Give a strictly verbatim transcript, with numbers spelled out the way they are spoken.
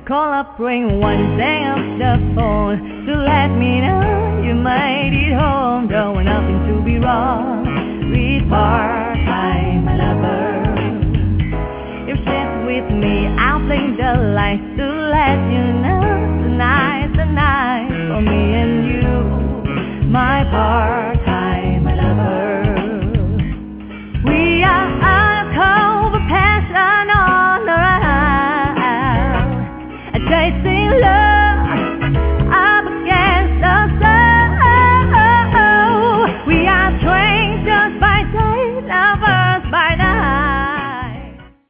call up, ring one day up the phone to let me know you made it home. Don't want nothing to be wrong with part-time lover. If she's with me, I'll blink the lights to let you know tonight's the night for me and you, my part-time lover. We are undercover passion on the run, chasing love.